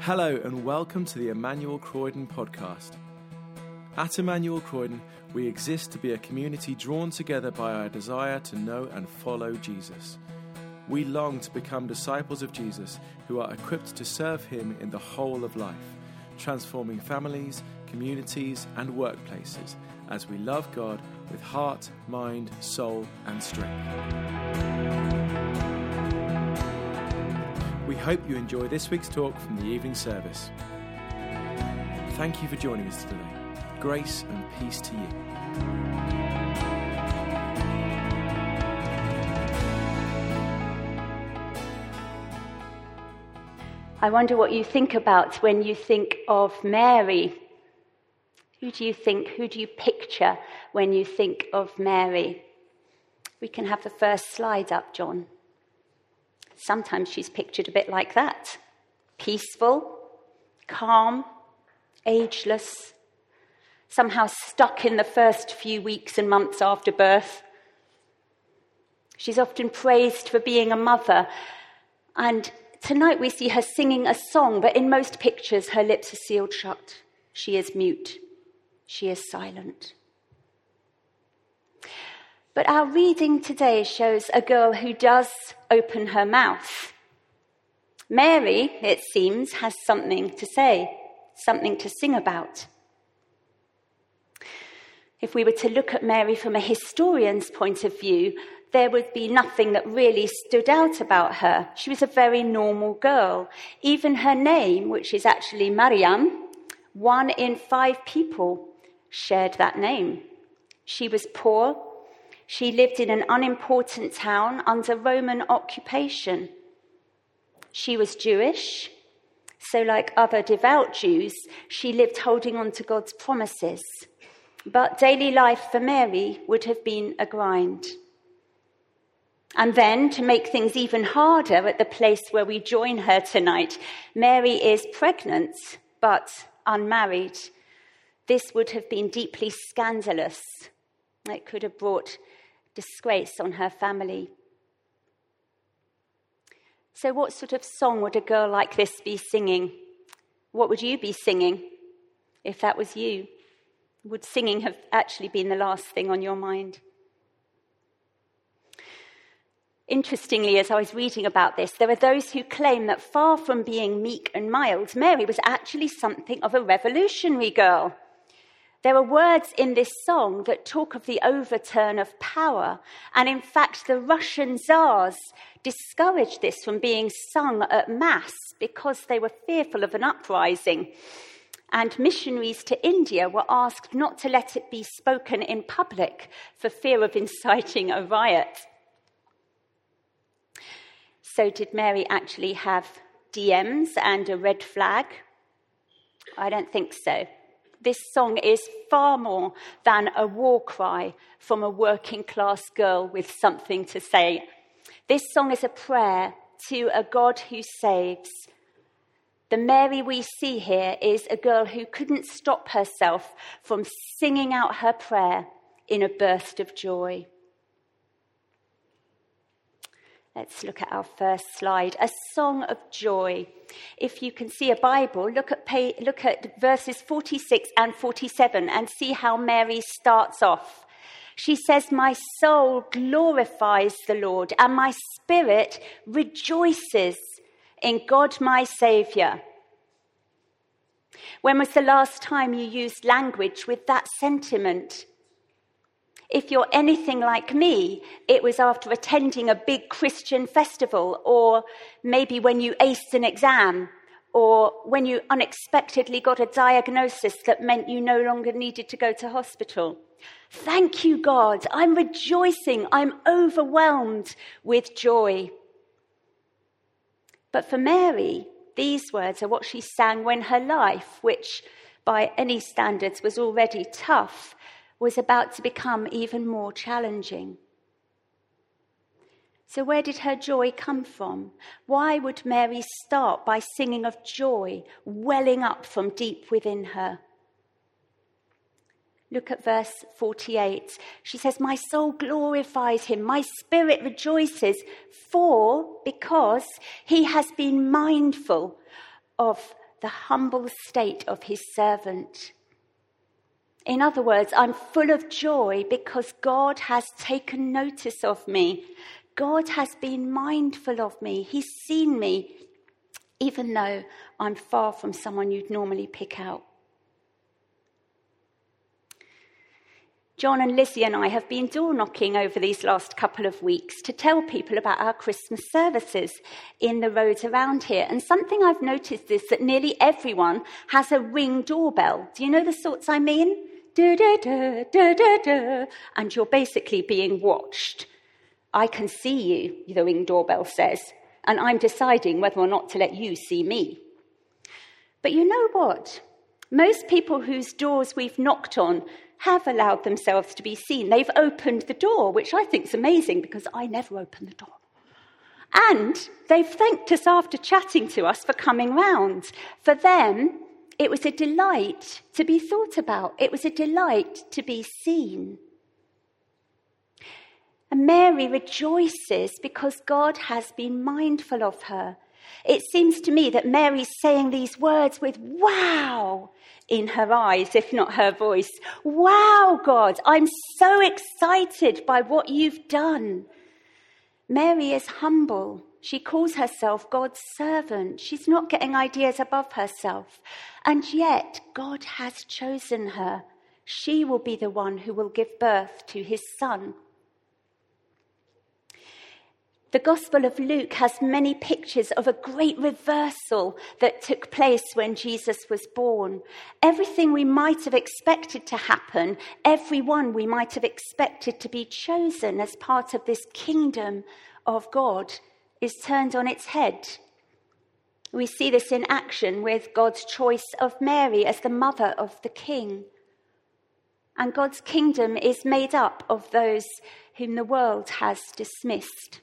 Hello and welcome to the Emmanuel Croydon podcast. At Emmanuel Croydon, we exist to be a community drawn together by our desire to know and follow Jesus. We long to become disciples of Jesus who are equipped to serve him in the whole of life, transforming families, communities and workplaces as we love God with heart, mind, soul and strength. We hope you enjoy this week's talk from the evening service. Thank you for joining us today. Grace and peace to you. I wonder what you think about when you think of Mary. Who do you picture when you think of Mary? We can have the first slide up, John. Sometimes she's pictured a bit like that. Peaceful, calm, ageless, somehow stuck in the first few weeks and months after birth. She's often praised for being a mother, and tonight we see her singing a song, but in most pictures her lips are sealed shut. She is mute. She is silent. But our reading today shows a girl who does open her mouth. Mary, it seems, has something to say, something to sing about. If we were to look at Mary from a historian's point of view, there would be nothing that really stood out about her. She was a very normal girl. Even her name, which is actually Mariam, 1 in 5 people shared that name. She was poor. She lived in an unimportant town under Roman occupation. She was Jewish, so like other devout Jews, she lived holding on to God's promises. But daily life for Mary would have been a grind. And then, to make things even harder at the place where we join her tonight, Mary is pregnant, but unmarried. This would have been deeply scandalous. It could have brought disgrace on her family. So what sort of song would a girl like this be singing? What would you be singing if that was you? Would singing have actually been the last thing on your mind? Interestingly, as I was reading about this, there are those who claim that far from being meek and mild, Mary was actually something of a revolutionary girl. There are words in this song that talk of the overturn of power, and in fact the Russian Tsars discouraged this from being sung at Mass because they were fearful of an uprising, and missionaries to India were asked not to let it be spoken in public for fear of inciting a riot. So did Mary actually have DMs and a red flag? I don't think so. This song is far more than a war cry from a working class girl with something to say. This song is a prayer to a God who saves. The Mary we see here is a girl who couldn't stop herself from singing out her prayer in a burst of joy. Let's look at our first slide, a song of joy. If you can see a Bible, look at verses 46 and 47 and see how Mary starts off. She says, "My soul glorifies the Lord, and my spirit rejoices in God my Saviour." When was the last time you used language with that sentiment? If you're anything like me, it was after attending a big Christian festival, or maybe when you aced an exam, or when you unexpectedly got a diagnosis that meant you no longer needed to go to hospital. Thank you, God. I'm rejoicing. I'm overwhelmed with joy. But for Mary, these words are what she sang when her life, which by any standards was already tough, was about to become even more challenging. So where did her joy come from? Why would Mary start by singing of joy welling up from deep within her? Look at verse 48. She says, "My soul glorifies him, my spirit rejoices, because he has been mindful of the humble state of his servant. In other words, I'm full of joy because God has taken notice of me. God has been mindful of me. He's seen me, even though I'm far from someone you'd normally pick out. John and Lizzie and I have been door knocking over these last couple of weeks to tell people about our Christmas services in the roads around here. And something I've noticed is that nearly everyone has a Ring doorbell. Do you know the sorts I mean? Da, da, da, da, da, da. And you're basically being watched. I can see you, the Ring doorbell says, and I'm deciding whether or not to let you see me. But you know what? Most people whose doors we've knocked on have allowed themselves to be seen. They've opened the door, which I think is amazing because I never open the door. And they've thanked us after chatting to us for coming round. For them, it was a delight to be thought about. It was a delight to be seen. And Mary rejoices because God has been mindful of her. It seems to me that Mary's saying these words with wow in her eyes, if not her voice. Wow, God, I'm so excited by what you've done. Mary is humble. She calls herself God's servant. She's not getting ideas above herself. And yet, God has chosen her. She will be the one who will give birth to his son. The Gospel of Luke has many pictures of a great reversal that took place when Jesus was born. Everything we might have expected to happen, everyone we might have expected to be chosen as part of this kingdom of God, is turned on its head. We see this in action with God's choice of Mary as the mother of the king. And God's kingdom is made up of those whom the world has dismissed.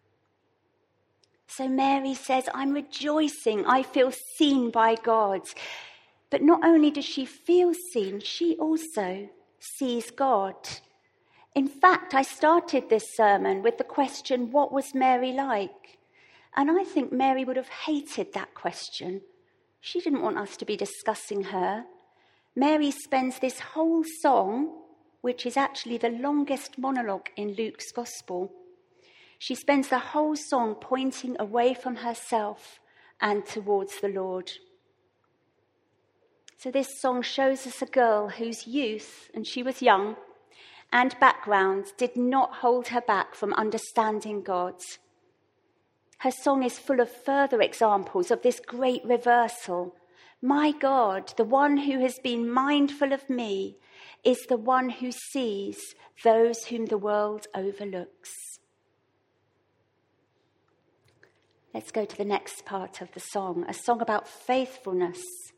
So Mary says, I'm rejoicing. I feel seen by God. But not only does she feel seen, she also sees God. In fact, I started this sermon with the question, what was Mary like? And I think Mary would have hated that question. She didn't want us to be discussing her. Mary spends this whole song, which is actually the longest monologue in Luke's Gospel. She spends the whole song pointing away from herself and towards the Lord. So this song shows us a girl whose youth, and she was young, and background did not hold her back from understanding God. Her song is full of further examples of this great reversal. My God, the one who has been mindful of me, is the one who sees those whom the world overlooks. Let's go to the next part of the song, a song about faithfulness.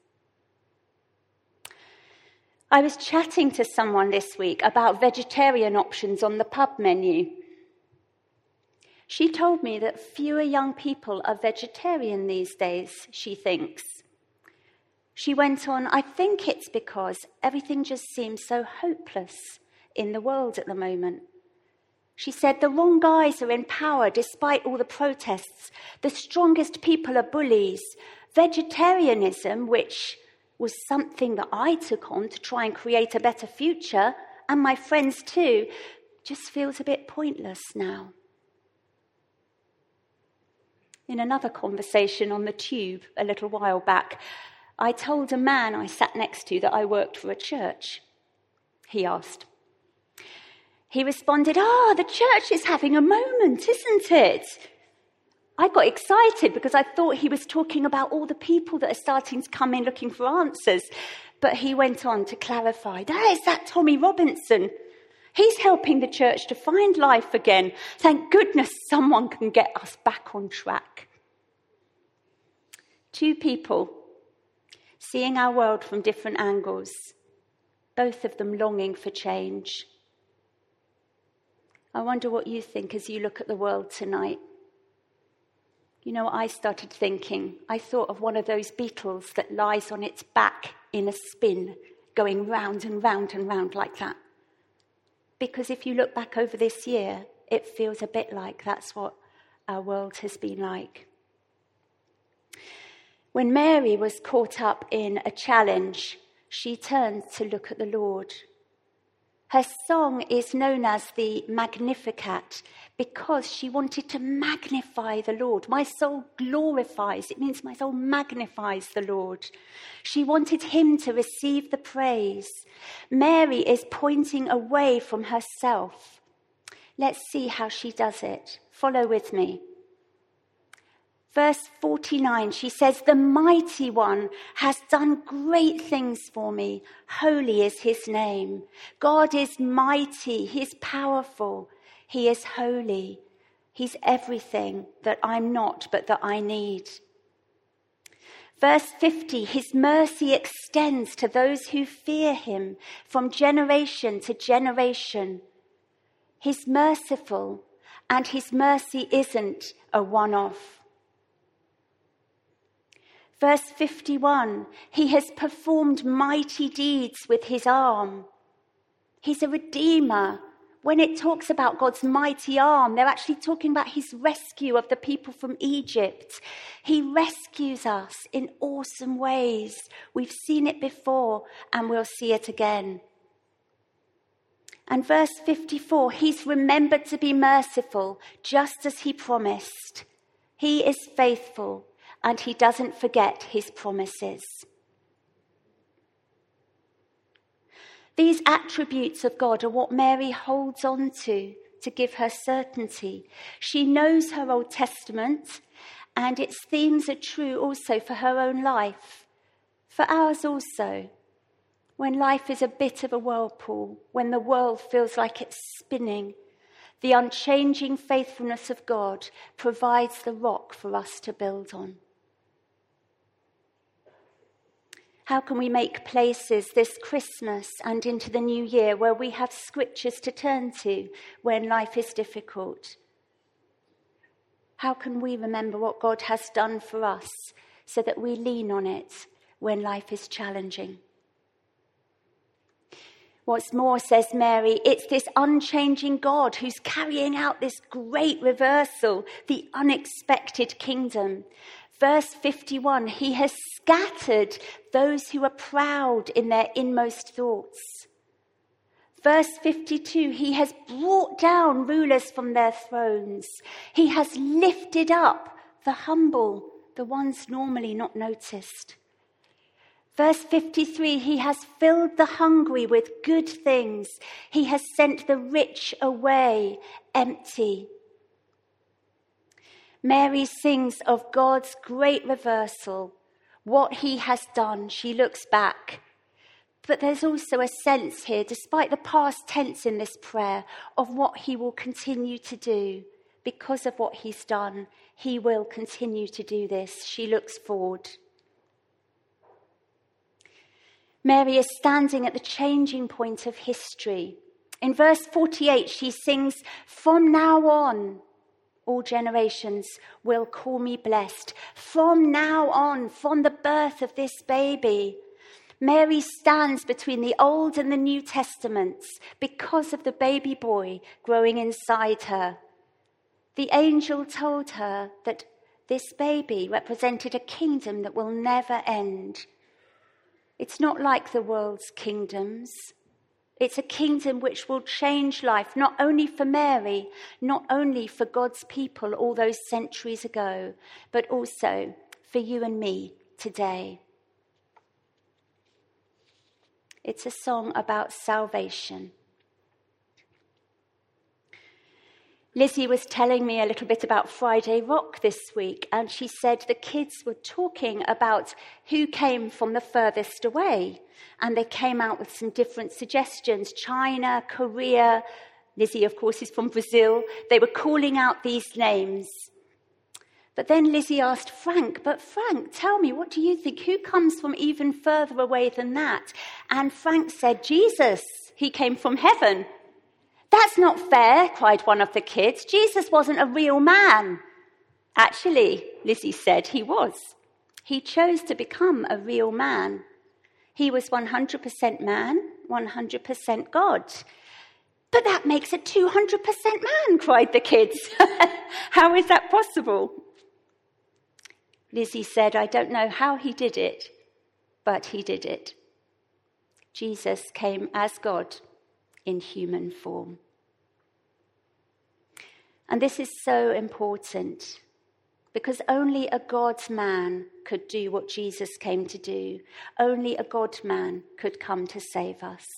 I was chatting to someone this week about vegetarian options on the pub menu. She told me that fewer young people are vegetarian these days, she thinks. She went on, I think it's because everything just seems so hopeless in the world at the moment. She said the wrong guys are in power despite all the protests. The strongest people are bullies. Vegetarianism, which was something that I took on to try and create a better future, and my friends too, just feels a bit pointless now. In another conversation on the tube a little while back, I told a man I sat next to that I worked for a church. He asked. He responded, the church is having a moment, isn't it? I got excited because I thought he was talking about all the people that are starting to come in looking for answers. But he went on to clarify, there's that Tommy Robinson. He's helping the church to find life again. Thank goodness someone can get us back on track. Two people seeing our world from different angles, both of them longing for change. I wonder what you think as you look at the world tonight. You know what I started thinking? I thought of one of those beetles that lies on its back in a spin, going round and round and round like that. Because if you look back over this year, it feels a bit like that's what our world has been like. When Mary was caught up in a challenge, she turned to look at the Lord. Her song is known as the Magnificat because she wanted to magnify the Lord. My soul glorifies. It means my soul magnifies the Lord. She wanted him to receive the praise. Mary is pointing away from herself. Let's see how she does it. Follow with me. Verse 49, she says, "The Mighty One has done great things for me. Holy is his name. God is mighty. He is powerful. He is holy. He's everything that I'm not, but that I need." Verse 50, his mercy extends to those who fear him from generation to generation. He's merciful, and his mercy isn't a one-off. Verse 51, he has performed mighty deeds with his arm. He's a redeemer. When it talks about God's mighty arm, they're actually talking about his rescue of the people from Egypt. He rescues us in awesome ways. We've seen it before, and we'll see it again. And verse 54, he's remembered to be merciful, just as he promised. He is faithful, and he doesn't forget his promises. These attributes of God are what Mary holds on to give her certainty. She knows her Old Testament, and its themes are true also for her own life, for ours also. When life is a bit of a whirlpool, when the world feels like it's spinning, the unchanging faithfulness of God provides the rock for us to build on. How can we make places this Christmas and into the new year where we have scriptures to turn to when life is difficult? How can we remember what God has done for us so that we lean on it when life is challenging? What's more, says Mary, it's this unchanging God who's carrying out this great reversal, the unexpected kingdom. Verse 51, he has scattered those who are proud in their inmost thoughts. Verse 52, he has brought down rulers from their thrones. He has lifted up the humble, the ones normally not noticed. Verse 53, he has filled the hungry with good things. He has sent the rich away empty. Mary sings of God's great reversal, what he has done. She looks back. But there's also a sense here, despite the past tense in this prayer, of what he will continue to do. Because of what he's done, he will continue to do this. She looks forward. Mary is standing at the changing point of history. In verse 48, she sings, "From now on, all generations will call me blessed." From now on, from the birth of this baby, Mary stands between the Old and the New Testaments because of the baby boy growing inside her. The angel told her that this baby represented a kingdom that will never end. It's not like the world's kingdoms. It's a kingdom which will change life, not only for Mary, not only for God's people all those centuries ago, but also for you and me today. It's a song about salvation. Lizzie was telling me a little bit about Friday Rock this week, and she said the kids were talking about who came from the furthest away. And they came out with some different suggestions. China, Korea. Lizzie, of course, is from Brazil. They were calling out these names. But then Lizzie asked Frank, "But Frank, tell me, what do you think? Who comes from even further away than that?" And Frank said, "Jesus, he came from heaven." "That's not fair," cried one of the kids. "Jesus wasn't a real man." Actually, Lizzie said he was. He chose to become a real man. He was 100% man, 100% God. "But that makes it 200% man," cried the kids. "How is that possible?" Lizzie said, "I don't know how he did it, but he did it." Jesus came as God in human form. And this is so important because only a God-man could do what Jesus came to do. Only a God-man could come to save us.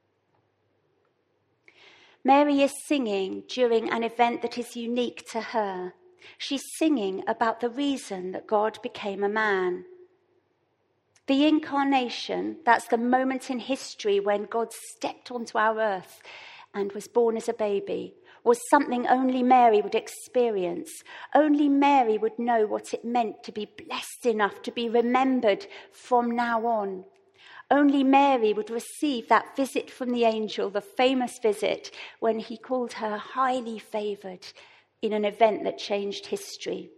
Mary is singing during an event that is unique to her. She's singing about the reason that God became a man. The incarnation, that's the moment in history when God stepped onto our earth and was born as a baby, was something only Mary would experience. Only Mary would know what it meant to be blessed enough to be remembered from now on. Only Mary would receive that visit from the angel, the famous visit when he called her highly favoured in an event that changed history.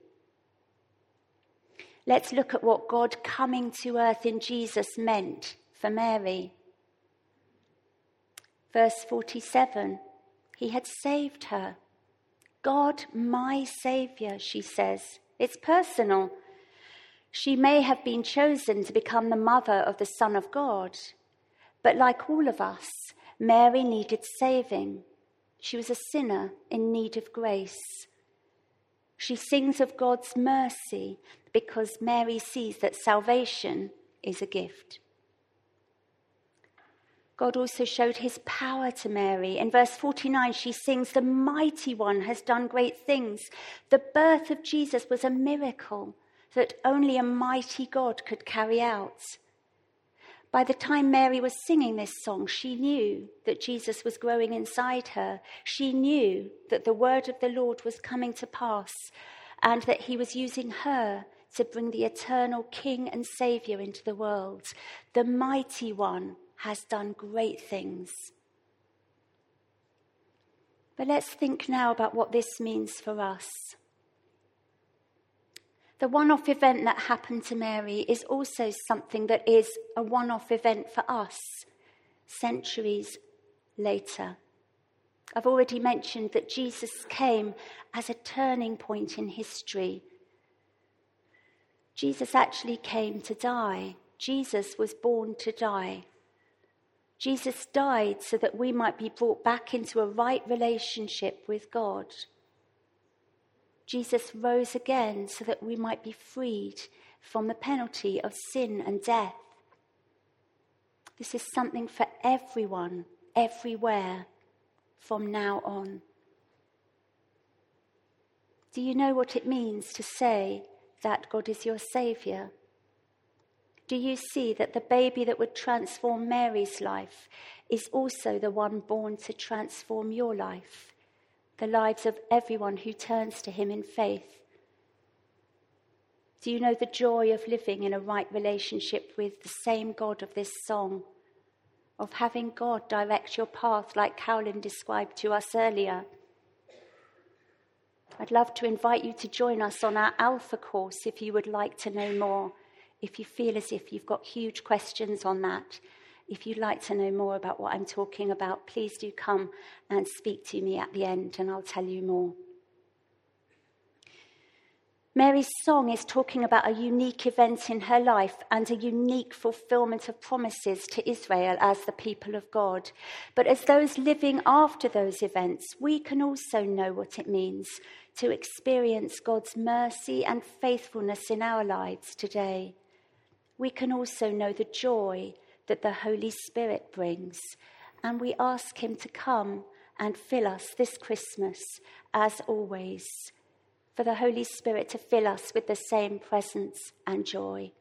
Let's look at what God coming to earth in Jesus meant for Mary. Verse 47, he had saved her. God, my Saviour, she says. It's personal. She may have been chosen to become the mother of the Son of God, but like all of us, Mary needed saving. She was a sinner in need of grace. She sings of God's mercy because Mary sees that salvation is a gift. God also showed his power to Mary. In verse 49, she sings, "The Mighty One has done great things." The birth of Jesus was a miracle that only a mighty God could carry out. By the time Mary was singing this song, she knew that Jesus was growing inside her. She knew that the word of the Lord was coming to pass and that he was using her to bring the eternal King and Saviour into the world. The Mighty One has done great things. But let's think now about what this means for us. The one-off event that happened to Mary is also something that is a one-off event for us, centuries later. I've already mentioned that Jesus came as a turning point in history. Jesus actually came to die. Jesus was born to die. Jesus died so that we might be brought back into a right relationship with God. Jesus rose again so that we might be freed from the penalty of sin and death. This is something for everyone, everywhere, from now on. Do you know what it means to say that God is your Saviour? Do you see that the baby that would transform Mary's life is also the one born to transform your life, the lives of everyone who turns to him in faith? Do you know the joy of living in a right relationship with the same God of this song, of having God direct your path like Cowlin described to us earlier? I'd love to invite you to join us on our Alpha course if you would like to know more. If you feel as if you've got huge questions on that, if you'd like to know more about what I'm talking about, please do come and speak to me at the end and I'll tell you more. Mary's song is talking about a unique event in her life and a unique fulfillment of promises to Israel as the people of God. But as those living after those events, we can also know what it means to experience God's mercy and faithfulness in our lives today. We can also know the joy that the Holy Spirit brings, and we ask him to come and fill us this Christmas, as always, for the Holy Spirit to fill us with the same presence and joy.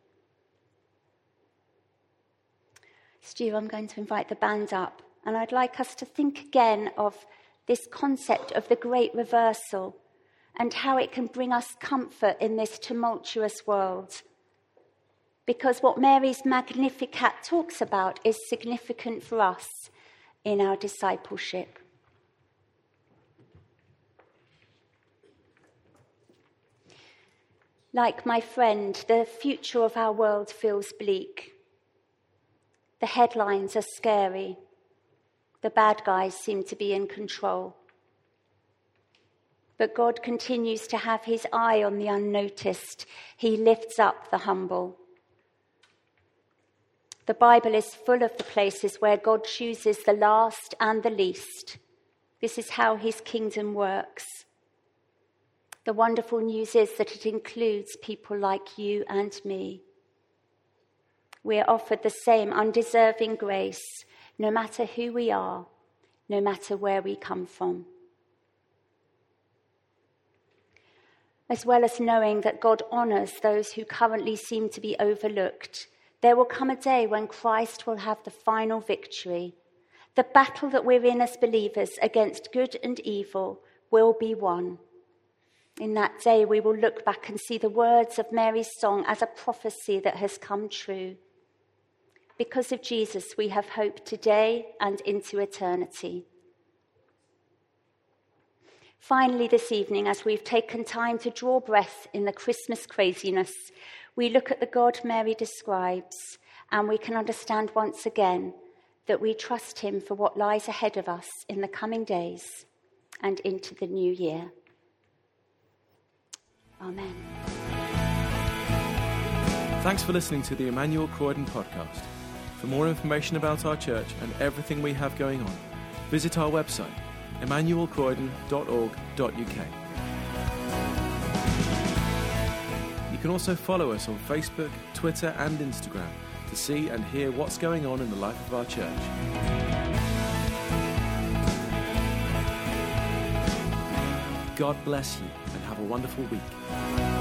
Stu, I'm going to invite the band up, and I'd like us to think again of this concept of the great reversal and how it can bring us comfort in this tumultuous world. Because what Mary's Magnificat talks about is significant for us in our discipleship. Like my friend, the future of our world feels bleak. The headlines are scary. The bad guys seem to be in control. But God continues to have his eye on the unnoticed. He lifts up the humble. The Bible is full of the places where God chooses the last and the least. This is how his kingdom works. The wonderful news is that it includes people like you and me. We are offered the same undeserving grace, no matter who we are, no matter where we come from. As well as knowing that God honours those who currently seem to be overlooked, there will come a day when Christ will have the final victory. The battle that we're in as believers against good and evil will be won. In that day, we will look back and see the words of Mary's song as a prophecy that has come true. Because of Jesus, we have hope today and into eternity. Finally, this evening, as we've taken time to draw breath in the Christmas craziness, we look at the God Mary describes, and we can understand once again that we trust him for what lies ahead of us in the coming days and into the new year. Amen. Thanks for listening to the Emmanuel Croydon podcast. For more information about our church and everything we have going on, visit our website, emmanuelcroydon.org.uk. You can also follow us on Facebook, Twitter and Instagram to see and hear what's going on in the life of our church. God bless you and have a wonderful week.